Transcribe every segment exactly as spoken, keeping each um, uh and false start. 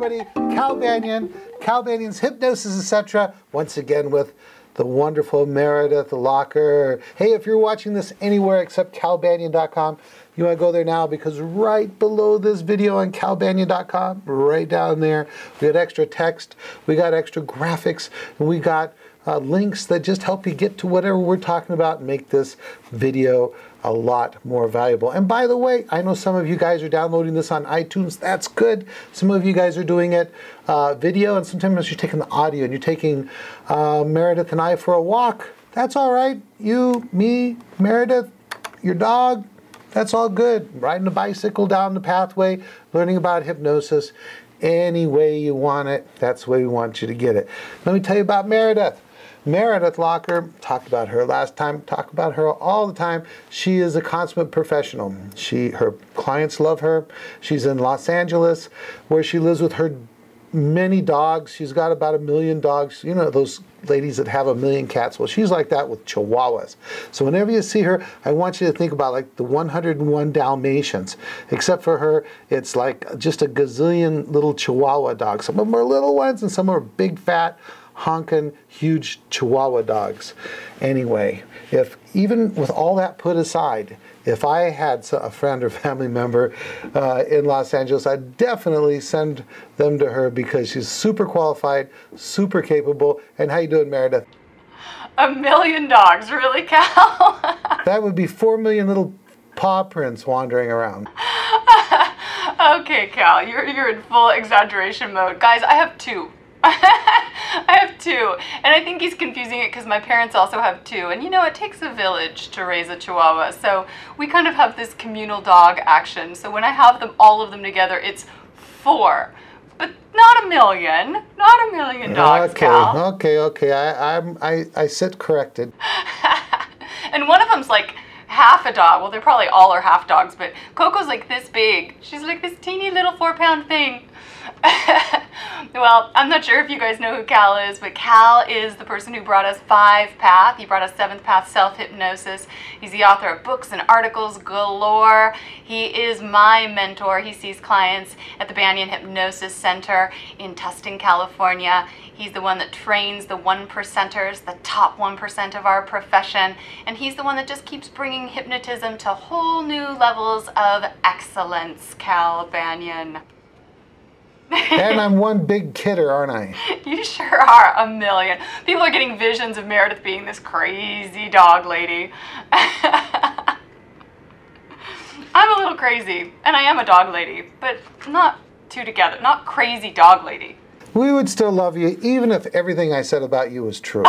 everybody. Cal Banyan, Cal Banyan's Hypnosis, et cetera. Once again with the wonderful Meredith Locker. Hey, if you're watching this anywhere except cal banyan dot com, you want to go there now, because right below this video on cal banyan dot com, right down there, we got extra text, we got extra graphics, and we got uh, links that just help you get to whatever we're talking about and make this video a lot more valuable. And by the way, I know some of you guys are downloading this on iTunes. That's good. Some of you guys are doing it uh, video, and sometimes you're taking the audio and you're taking uh, Meredith and I for a walk. That's all right. You, me, Meredith, your dog, that's all good. Riding a bicycle down the pathway, learning about hypnosis. Any way you want it, that's the way we want you to get it. Let me tell you about Meredith. Meredith Locker, talked about her last time, talk about her all the time. She is a consummate professional. She, her clients love her. She's in Los Angeles, where she lives with her many dogs. She's got about a million dogs. You know, those ladies that have a million cats. Well, she's like that with Chihuahuas. So whenever you see her, I want you to think about like the one hundred and one Dalmatians. Except for her, it's like just a gazillion little Chihuahua dogs. Some of them are little ones and some are big, fat, honking, huge Chihuahua dogs. Anyway, if even with all that put aside, if I had a friend or family member uh, in Los Angeles, I'd definitely send them to her, because she's super qualified, super capable. And how you doing, Meredith? A million dogs, really, Cal? That would be four million little paw prints wandering around. Okay, Cal, you're, you're in full exaggeration mode. Guys, I have two. I have two, and I think he's confusing it because my parents also have two, and you know, it takes a village to raise a Chihuahua, so we kind of have this communal dog action. So when I have them, all of them together, it's four, but not a million, not a million dogs, okay, Cal. Okay, okay, I, I'm, I, I sit corrected. And one of them's like half a dog. Well, they probably all are half dogs, but Coco's like this big. She's like this teeny little four pound thing. Well, I'm not sure if you guys know who Cal is, but Cal is the person who brought us Five Path. He brought us Seventh Path Self-Hypnosis. He's the author of books and articles galore. He is my mentor. He sees clients at the Banyan Hypnosis Center in Tustin, California. He's the one that trains the one percenters, the top one percent of our profession, and he's the one that just keeps bringing hypnotism to whole new levels of excellence, Cal Banyan. And I'm one big kidder, aren't I? You sure are a million. People are getting visions of Meredith being this crazy dog lady. I'm a little crazy, and I am a dog lady, but not two together, not crazy dog lady. We would still love you, even if everything I said about you was true.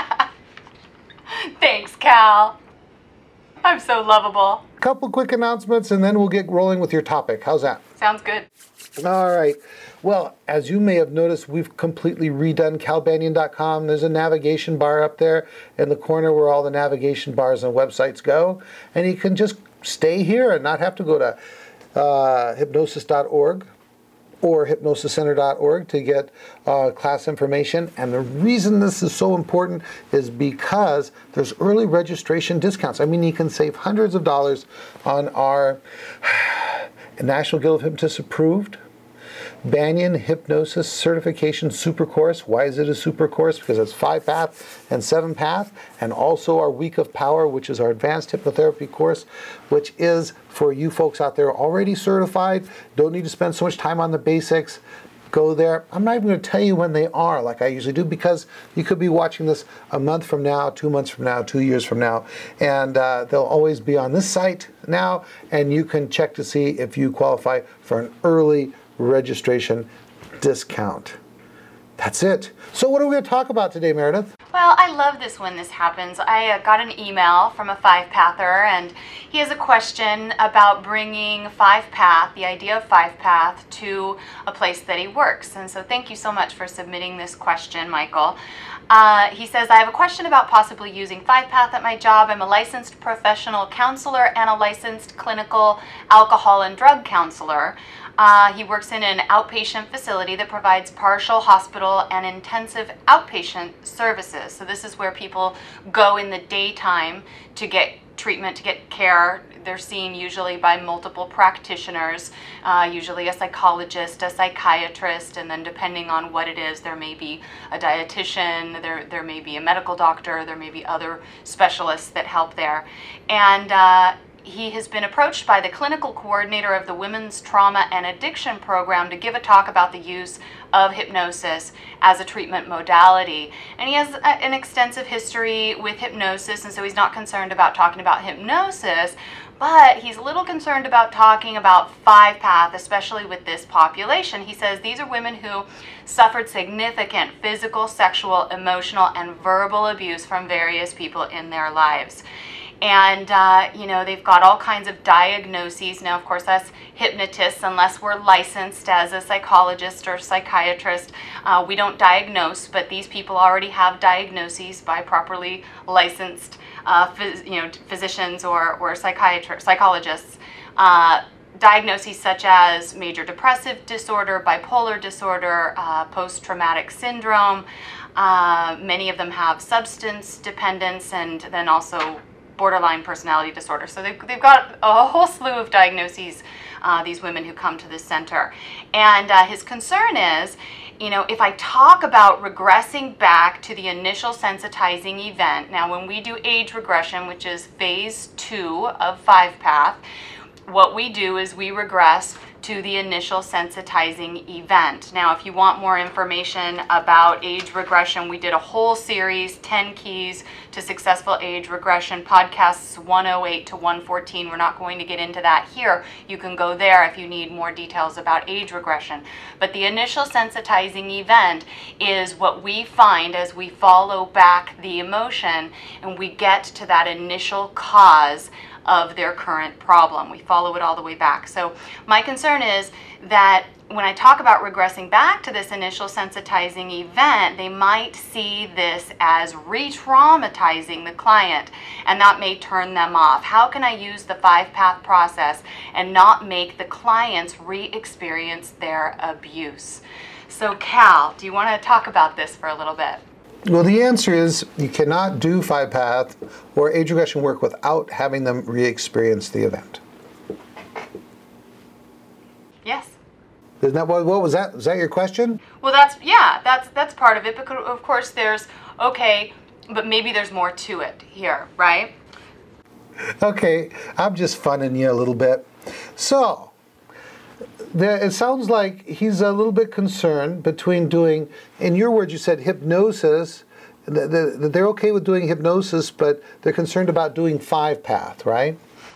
Thanks, Cal. I'm so lovable. Couple quick announcements, and then we'll get rolling with your topic. How's that? Sounds good. All right. Well, as you may have noticed, we've completely redone cal banyan dot com. There's a navigation bar up there in the corner where all the navigation bars and websites go. And you can just stay here and not have to go to uh, hypnosis dot org or hypnosis center dot org to get uh, class information. And the reason this is so important is because there's early registration discounts. I mean, you can save hundreds of dollars on our National Guild of Hypnotists approved Banyan Hypnosis Certification Super Course. Why is it a super course? Because it's five path and seven path, and also our Week of Power, which is our advanced hypnotherapy course, which is for you folks out there already certified, don't need to spend so much time on the basics. Go there. I'm not even going to tell you when they are like I usually do, because you could be watching this a month from now, two months from now, two years from now, and uh, they'll always be on this site now, and you can check to see if you qualify for an early registration discount. That's it. So what are we going to talk about today, Meredith? Well, I love this when this happens. I uh, got an email from a five-pather, and he has a question about bringing five-path, the idea of five-path, to a place that he works. And so thank you so much for submitting this question, Michael. Uh, he says, I have a question about possibly using five-path at my job. I'm a licensed professional counselor and a licensed clinical alcohol and drug counselor. Uh, he works in an outpatient facility that provides partial hospital and intensive outpatient services. So this is where people go in the daytime to get treatment, to get care. They're seen usually by multiple practitioners, uh, usually a psychologist, a psychiatrist, and then depending on what it is, there may be a dietitian, there, there may be a medical doctor, there may be other specialists that help there. And uh, he has been approached by the clinical coordinator of the Women's Trauma and Addiction Program to give a talk about the use of hypnosis as a treatment modality. And he has a, an extensive history with hypnosis, and so he's not concerned about talking about hypnosis, but he's a little concerned about talking about five path, especially with this population. He says these are women who suffered significant physical, sexual, emotional, and verbal abuse from various people in their lives. And, uh, you know, they've got all kinds of diagnoses. Now, of course, that's hypnotists, unless we're licensed as a psychologist or psychiatrist. Uh, we don't diagnose, but these people already have diagnoses by properly licensed uh, phys you know, physicians or, or psychiatrists, psychologists. Uh, diagnoses such as major depressive disorder, bipolar disorder, uh, post-traumatic syndrome. Uh, many of them have substance dependence, and then also borderline personality disorder. So they've, they've got a whole slew of diagnoses, uh, these women who come to this center. And uh, his concern is, you know, if I talk about regressing back to the initial sensitizing event, now when we do age regression, which is phase two of five path, what we do is we regress to the initial sensitizing event. Now, if you want more information about age regression, we did a whole series, ten keys to successful age regression, podcasts one oh eight to one fourteen. We're not going to get into that here. You can go there if you need more details about age regression. But the initial sensitizing event is what we find as we follow back the emotion and we get to that initial cause of their current problem. We follow it all the way back. So my concern is that when I talk about regressing back to this initial sensitizing event, they might see this as re-traumatizing the client, and that may turn them off. How can I use the five-path process and not make the clients re-experience their abuse? So Cal, do you want to talk about this for a little bit? Well, the answer is you cannot do five path or age regression work without having them re-experience the event. Yes. Isn't that what, what was that? Was that your question? Well, that's, yeah, that's, that's part of it. Because of course there's, okay, but maybe there's more to it here, right? Okay, I'm just funning you a little bit. So, there, it sounds like he's a little bit concerned between doing, in your words you said hypnosis, that they're okay with doing hypnosis, but they're concerned about doing five path, right?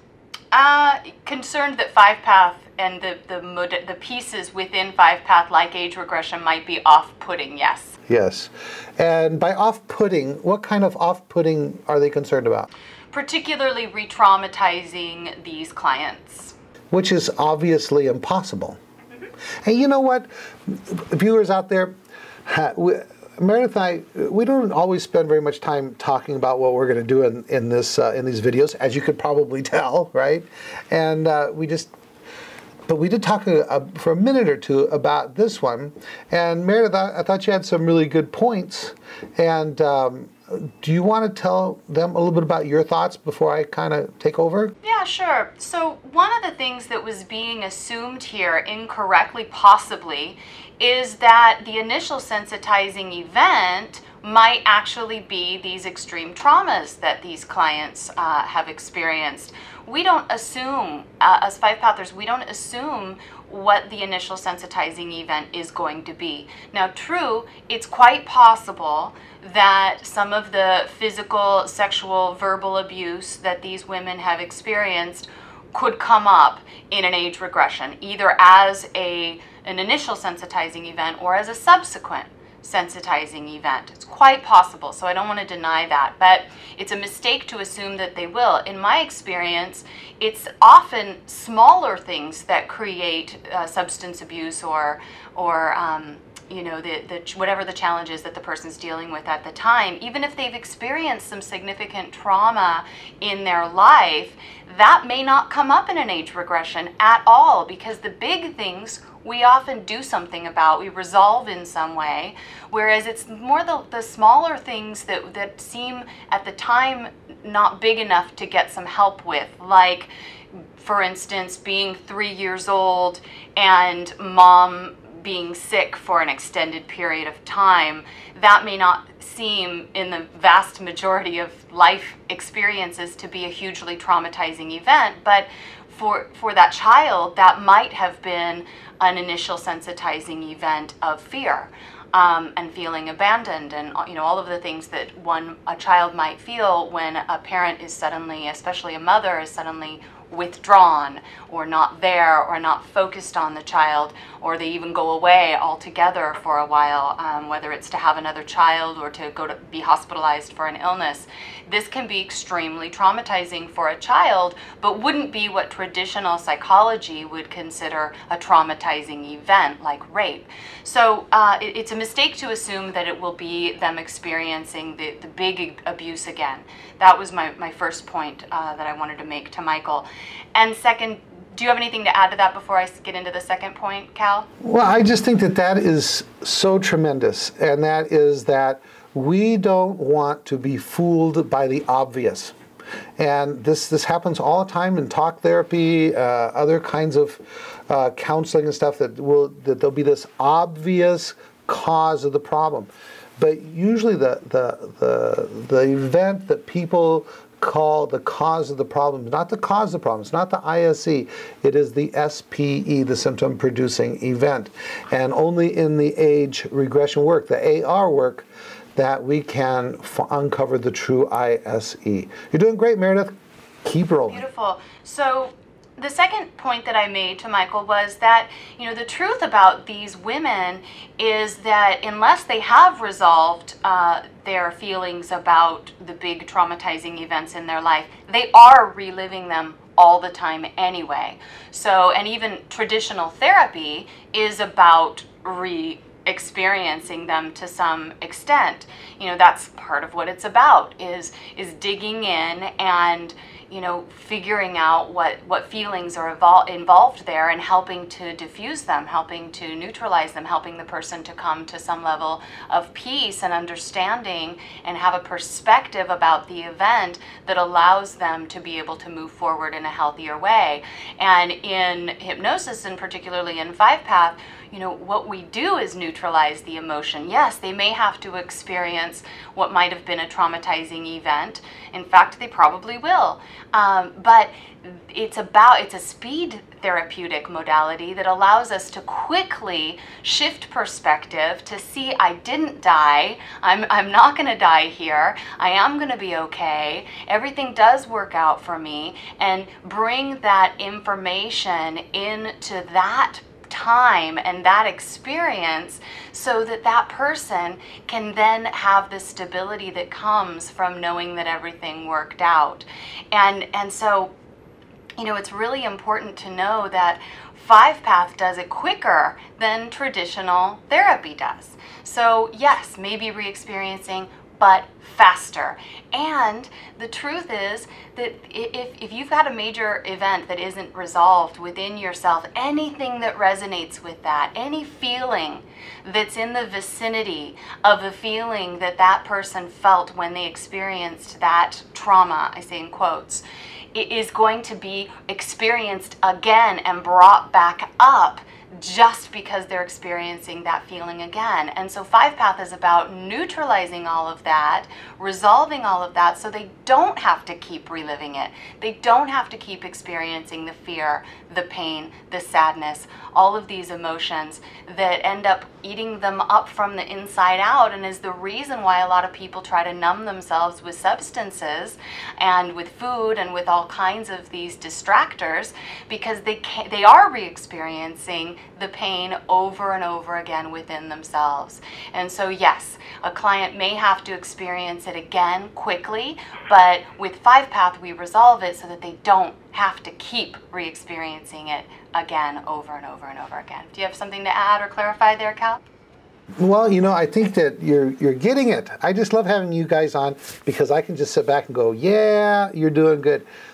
Uh, concerned that five path and the, the, the pieces within five path, like age regression, might be off-putting, yes. Yes. And by off-putting, what kind of off-putting are they concerned about? Particularly re-traumatizing these clients. Which is obviously impossible. Mm-hmm. And you know what, viewers out there, we, Meredith and I, we don't always spend very much time talking about what we're going to do in, in, this, uh, in these videos, as you could probably tell, right? And uh, we just, but we did talk a, a, for a minute or two about this one. And Meredith, I, I thought you had some really good points. And um, do you want to tell them a little bit about your thoughts before I kind of take over? Yeah, sure. So one of the things that was being assumed here incorrectly, possibly, is that the initial sensitizing event might actually be these extreme traumas that these clients uh, have experienced. We don't assume, uh, as five pathers, we don't assume what the initial sensitizing event is going to be. Now, true, it's quite possible that some of the physical, sexual, verbal abuse that these women have experienced could come up in an age regression, either as a, an initial sensitizing event or as a subsequent sensitizing event. It's quite possible, so I don't want to deny that, but it's a mistake to assume that they will. In my experience, it's often smaller things that create uh, substance abuse or, or um, you know, the, the, whatever the challenge is that the person's dealing with at the time. Even if they've experienced some significant trauma in their life, that may not come up in an age regression at all, because the big things we often do something about, we resolve in some way, whereas it's more the, the smaller things that, that seem at the time not big enough to get some help with, like, for instance, being three years old and mom being sick for an extended period of time. That may not seem, in the vast majority of life experiences, to be a hugely traumatizing event, but for for that child, that might have been an initial sensitizing event of fear. Um, and feeling abandoned, and you know, all of the things that one a child might feel when a parent is suddenly, especially a mother, is suddenly withdrawn or not there or not focused on the child, or they even go away altogether for a while, um, whether it's to have another child or to go to be hospitalized for an illness. This can be extremely traumatizing for a child, but wouldn't be what traditional psychology would consider a traumatizing event like rape. So uh, it, it's a mistake to assume that it will be them experiencing the, the big abuse again. That was my, my first point uh, that I wanted to make to Michael. And second, do you have anything to add to that before I get into the second point, Cal? Well, I just think that that is so tremendous, and that is that we don't want to be fooled by the obvious. And this this happens all the time in talk therapy, uh, other kinds of uh, counseling and stuff, that will that there'll be this obvious cause of the problem. But usually the the the, the event that people call the cause of the problem, not the cause of the problem, it's not the I S E, it is the S P E, the symptom producing event. And only in the age regression work, the A R work, that we can f uncover the true I S E. You're doing great, Meredith. Keep rolling. Beautiful. So the second point that I made to Michael was that, you know, the truth about these women is that unless they have resolved uh, their feelings about the big traumatizing events in their life, they are reliving them all the time anyway. So, and even traditional therapy is about re experiencing them to some extent. You know, that's part of what it's about, is is digging in and, you know, figuring out what what feelings are evol involved there, and helping to diffuse them, helping to neutralize them, helping the person to come to some level of peace and understanding and have a perspective about the event that allows them to be able to move forward in a healthier way. And in hypnosis, and particularly in Five Path, you know, what we do is neutralize the emotion. Yes, they may have to experience what might have been a traumatizing event. In fact, they probably will. Um, but it's about, it's a speed therapeutic modality that allows us to quickly shift perspective to see, I didn't die, I'm, I'm not gonna die here, I am gonna be okay, everything does work out for me, and bring that information into that time and that experience, so that that person can then have the stability that comes from knowing that everything worked out. And and so, you know, it's really important to know that Five Path does it quicker than traditional therapy does. So yes, maybe re-experiencing, but faster. And the truth is that if, if you've got a major event that isn't resolved within yourself, anything that resonates with that, any feeling that's in the vicinity of the feeling that that person felt when they experienced that trauma, I say in quotes, it is going to be experienced again and brought back up, just because they're experiencing that feeling again. And so Five Path is about neutralizing all of that, resolving all of that, so they don't have to keep reliving it. They don't have to keep experiencing the fear, the pain, the sadness, all of these emotions that end up eating them up from the inside out, and is the reason why a lot of people try to numb themselves with substances and with food and with all kinds of these distractors, because they can they are re-experiencing the pain over and over again within themselves. And so yes, a client may have to experience it again quickly, but with Five Path we resolve it so that they don't have to keep re-experiencing it again over and over and over again. Do you have something to add or clarify there, Cal? Well, you know, I think that you're you're getting it. I just love having you guys on, because I can just sit back and go, yeah, you're doing good.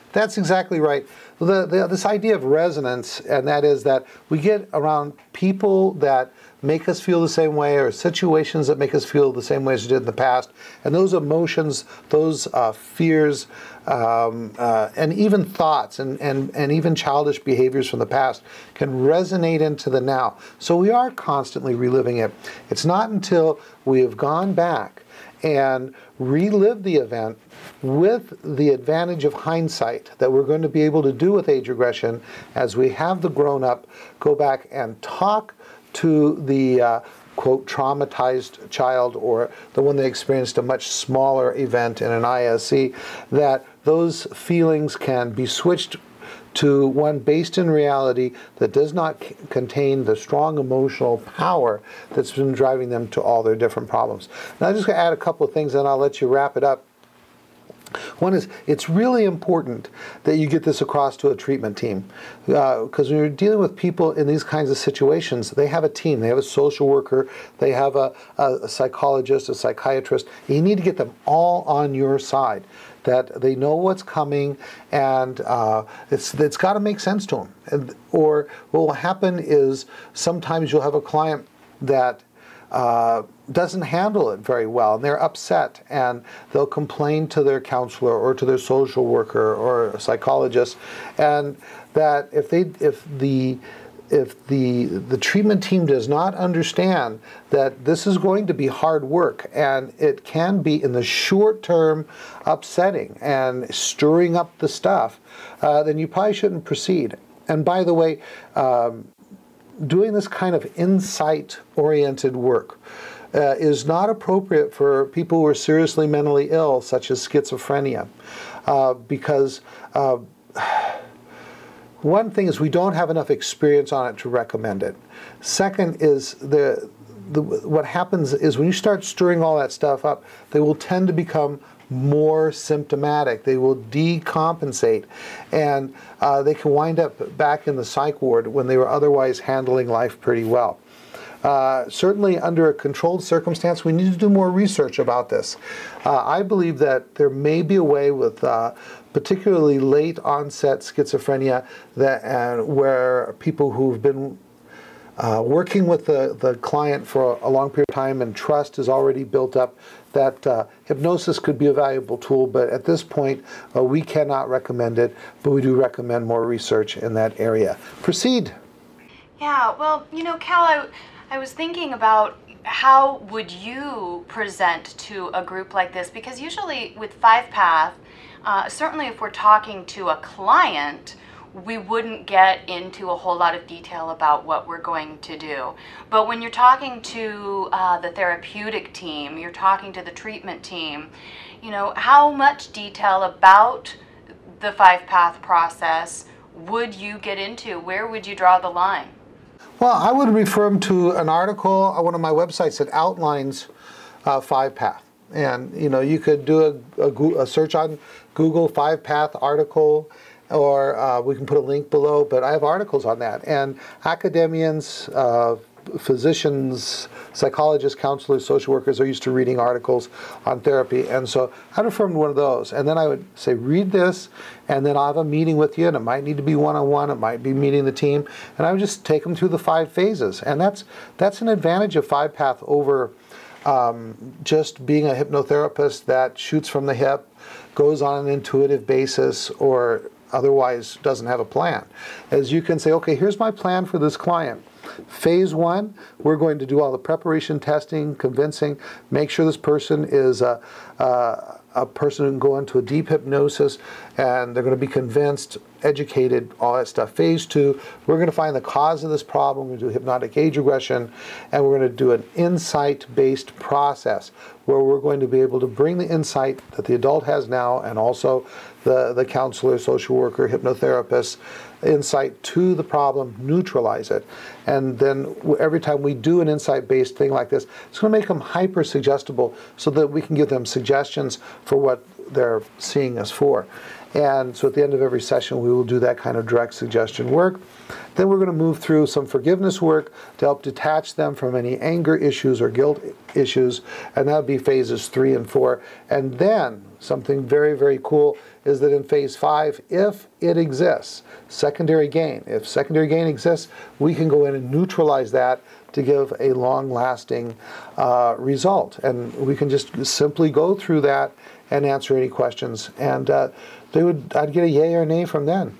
That's exactly right. The, the, this idea of resonance, and that is that we get around people that make us feel the same way, or situations that make us feel the same way as we did in the past, and those emotions, those uh, fears, um, uh, and even thoughts, and, and, and even childish behaviors from the past can resonate into the now. So we are constantly reliving it. It's not until we have gone back and relive the event with the advantage of hindsight that we're going to be able to do with age regression, as we have the grown-up go back and talk to the uh, quote traumatized child, or the one that experienced a much smaller event in an I S C, that those feelings can be switched to one based in reality that does not c- contain the strong emotional power that's been driving them to all their different problems. Now I'm just going to add a couple of things and I'll let you wrap it up. One is, it's really important that you get this across to a treatment team, because uh, when you're dealing with people in these kinds of situations, they have a team, they have a social worker, they have a, a, a psychologist, a psychiatrist. You need to get them all on your side, that they know what's coming, and uh, it's it's got to make sense to them. And, or what will happen is sometimes you'll have a client that Uh, doesn't handle it very well, and they're upset, and they'll complain to their counselor or to their social worker or a psychologist, and that if they if the if the the treatment team does not understand that this is going to be hard work, and it can be in the short term upsetting and stirring up the stuff, uh, then you probably shouldn't proceed. And by the way, um, doing this kind of insight-oriented work uh, is not appropriate for people who are seriously mentally ill, such as schizophrenia, uh, because uh, one thing is we don't have enough experience on it to recommend it. Second is the, the what happens is when you start stirring all that stuff up, they will tend to become more symptomatic. They will decompensate, and uh, they can wind up back in the psych ward when they were otherwise handling life pretty well. Uh, certainly under a controlled circumstance, we need to do more research about this. Uh, I believe that there may be a way with uh, particularly late onset schizophrenia that uh, where people who've been Uh, working with the, the client for a long period of time and trust is already built up, that uh, hypnosis could be a valuable tool, but at this point uh, we cannot recommend it, but we do recommend more research in that area. Proceed. Yeah, well, you know, Cal, I, I was thinking about how would you present to a group like this, because usually with Five Path, uh, certainly if we're talking to a client, we wouldn't get into a whole lot of detail about what we're going to do. But when you're talking to uh, the therapeutic team, you're talking to the treatment team, you know, how much detail about the Five Path process would you get into? Where would you draw the line? Well, I would refer them to an article on one of my websites that outlines uh, Five Path. And, you know, you could do a, a, a search on Google Five Path article, or uh, we can put a link below, but I have articles on that. And academians, uh, physicians, psychologists, counselors, social workers are used to reading articles on therapy. And so I'd refer them to one of those. And then I would say, read this, and then I'll have a meeting with you, and it might need to be one-on-one, it might be meeting the team, and I would just take them through the five phases. And that's, that's an advantage of Five Path over um, just being a hypnotherapist that shoots from the hip, goes on an intuitive basis, or otherwise doesn't have a plan. As you can say, okay, here's my plan for this client. Phase one, we're going to do all the preparation, testing, convincing, make sure this person is a, a, a person who can go into a deep hypnosis, and they're going to be convinced, educated, all that stuff. Phase two, we're going to find the cause of this problem. We're going to do hypnotic age regression, and we're going to do an insight-based process where we're going to be able to bring the insight that the adult has now, and also the, the counselor, social worker, hypnotherapist, insight to the problem, neutralize it. And then every time we do an insight-based thing like this, it's going to make them hyper-suggestible so that we can give them suggestions for what they're seeing us for. And so at the end of every session, we will do that kind of direct suggestion work. Then we're going to move through some forgiveness work to help detach them from any anger issues or guilt issues, and that would be phases three and four. And then something very, very cool is that in phase five, if it exists, secondary gain, if secondary gain exists, we can go in and neutralize that to give a long-lasting uh, result. And we can just simply go through that and answer any questions. And uh, they would, I'd get a yay or nay from them.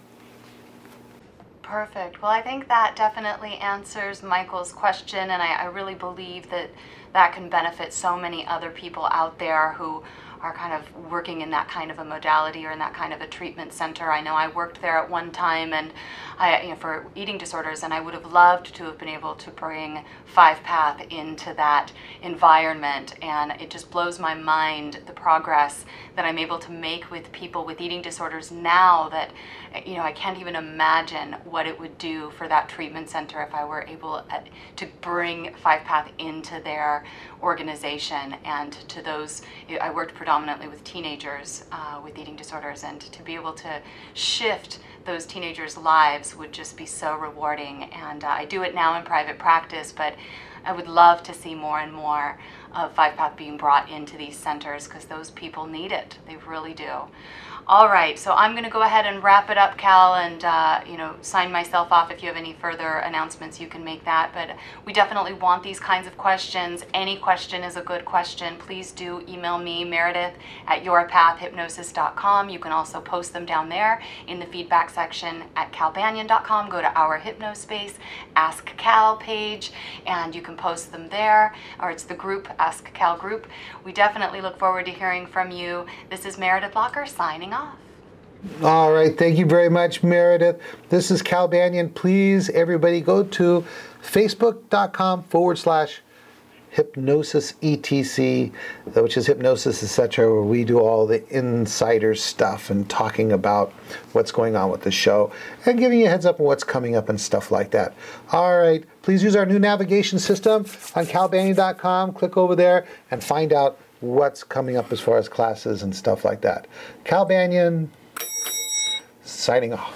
Perfect. Well, I think that definitely answers Michael's question, and I, I really believe that that can benefit so many other people out there who are kind of working in that kind of a modality or in that kind of a treatment center. I know I worked there at one time, and I, you know, for eating disorders, and I would have loved to have been able to bring Five Path into that environment. And it just blows my mind the progress that I'm able to make with people with eating disorders now that, you know, I can't even imagine what it would do for that treatment center if I were able to bring Five Path into their organization. And to those, I worked predominantly with teenagers uh, with eating disorders, and to be able to shift those teenagers' lives would just be so rewarding. And uh, I do it now in private practice, but I would love to see more and more of Five Path being brought into these centers, because those people need it. They really do. All right, so I'm going to go ahead and wrap it up, Cal, and uh, you know, sign myself off. If you have any further announcements, you can make that. But we definitely want these kinds of questions. Any question is a good question. Please do email me, Meredith, at your path hypnosis dot com. You can also post them down there in the feedback section at cal banyan dot com. Go to our Hypnospace Ask Cal page, and you can post them there, or it's the group, Ask Cal group. We definitely look forward to hearing from you. This is Meredith Locker signing off. All right, thank you very much, Meredith. This is Cal Banyan. Please, everybody, go to facebook.com forward slash hypnosis etc, which is hypnosis, et cetera, where we do all the insider stuff and talking about what's going on with the show and giving you a heads up on what's coming up and stuff like that. All right, please use our new navigation system on cal banyan dot com. Click over there and find out what's coming up as far as classes and stuff like that. Cal Banyan, signing off.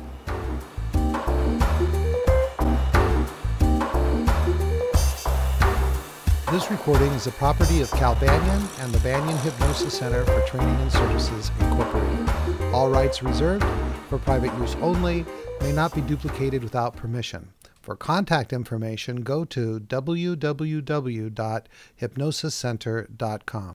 This recording is the property of Cal Banyan and the Banyan Hypnosis Center for Training and Services, Incorporated. All rights reserved, for private use only, may not be duplicated without permission. For contact information, go to w w w dot hypnosis center dot com.